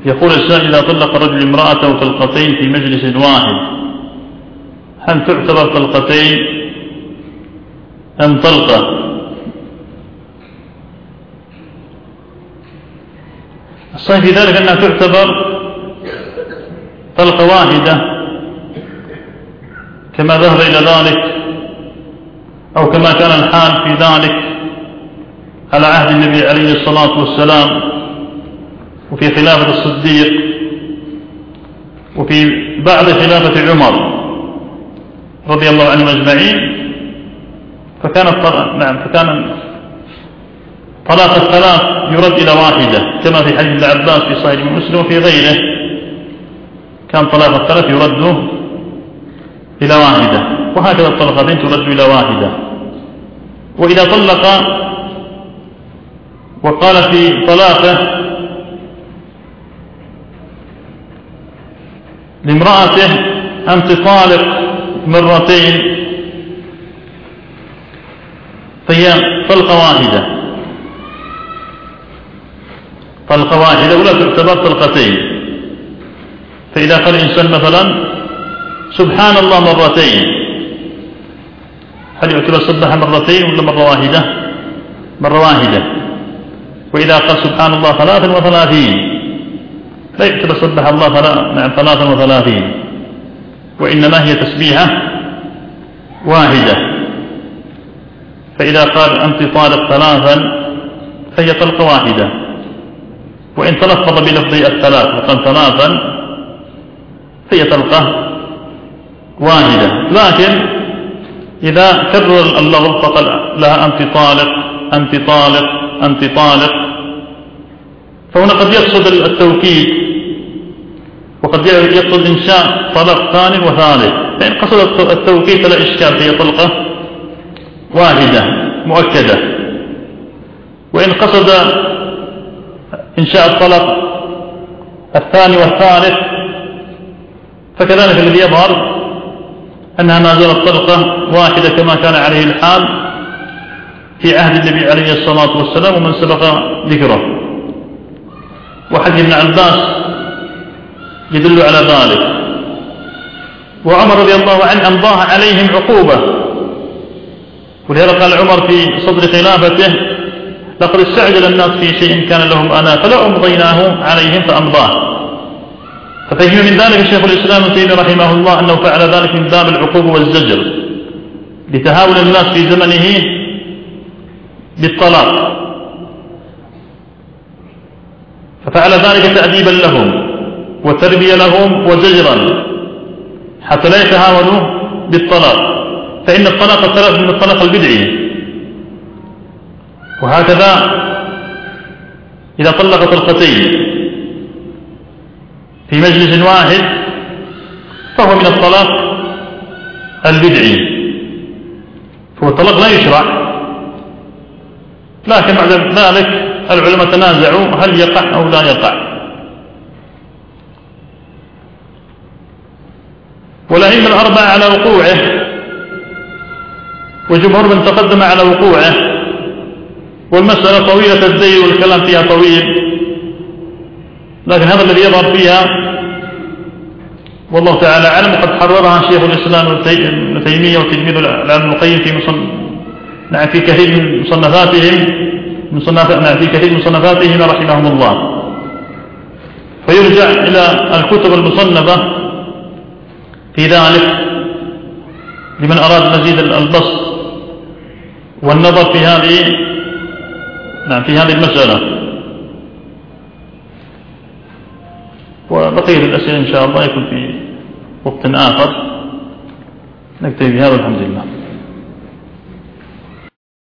يقول السائل: إذا طلق الرجل امرأته طلقتين في مجلس واحد هل تعتبر طلقتين أم طلقة؟ الصحيح في ذلك أنها تعتبر طلقة واحدة كما ذهب إلى ذلك أو كما كان الحال في ذلك على عهد النبي عليه الصلاة والسلام وفي خلافة الصديق وفي بعد خلافة عمر رضي الله عنهم أجمعين. فكان طلاق الثلاث يرد إلى واحدة كما في حديث ابن عباس في صحيح مسلم وفي غيره، كان طلاق الثلاث يرد إلى واحدة، وهكذا الطلقتين ترد إلى واحدة. وإذا طلق وقال في طلاقه لامرأته: أنت طالق مرتين، فهي طلقة واحدة ولا تعتبر طلقتين. فإذا قال الإنسان مثلا سبحان الله مرتين، هل يعتبر سبح مرتين ولا مرة واحدة؟ مرة واحدة. وإذا قال سبحان الله 33 لا يعتبر سبح الله 33، وإنما هي تسبيحة واحدة. فإذا قال أنت طالق 3 فهي طلقة واحدة، وإن تلفظ بلفظ الثلاث وقال 3 فهي طلقة واحدة. لكن إذا كرر اللفظ فقال لها أنت طالق أنت طالق أنت طالق، فهنا قد يقصد التوكيد وقد يقصد إنشاء طلاق ثاني وثالث. فإن قصد التوكيد فلا إشكال، هي طلقة واحدة مؤكدة. وإن قصد إنشاء الطلاق الثاني والثالث فكذلك الذي يظهر أنها ما زالت طلقة واحدة كما كان عليه الحال في عهد النبي عليه الصلاة والسلام ومن سبق ذكره. وحديث ابن عباس يدل على ذلك. وعمر رضي الله عنه أمضاها عليهم عقوبة، ولهذا قال عمر في صدر خلافته: لقد استعجل الناس في شيء كان لهم أنا فلا أمضيناه عليهم فأمضاه. ففهم من ذلك شيخ الإسلام ابن تيمية رحمه الله أنه فعل ذلك من باب العقوبة والزجر لتهاون الناس في زمنه بالطلاق، ففعل ذلك تأديبا لهم وتربية لهم وزجرا حتى لا يتهاونوا بالطلاق، فإن الطلاق الثلاث من الطلاق البدعي. وهكذا إذا طلق طلقتين في مجلس واحد فهو من الطلاق البدعي، فهو الطلاق لا يشرع. لكن بعد ذلك العلماء تنازعوا هل يقع أو لا يقع. والأئمة الأربعة على وقوعه، وجمهور من تقدم على وقوعه، والمسألة طويلة الذيل والكلام فيها طويل، لكن هذا الذي يظهر فيها والله تعالى أعلم. قد حررها شيخ الإسلام ابن تيمية وتلميذه العلم القيم في كثير من مصنفاتهم رحمهم الله. فيرجع إلى الكتب المصنفة في ذلك لمن أراد مزيد البسط والنظر في هذه المسألة. وبقية الأسئلة إن شاء الله يكون في وقت آخر. نكتفي بهذا، الحمد لله.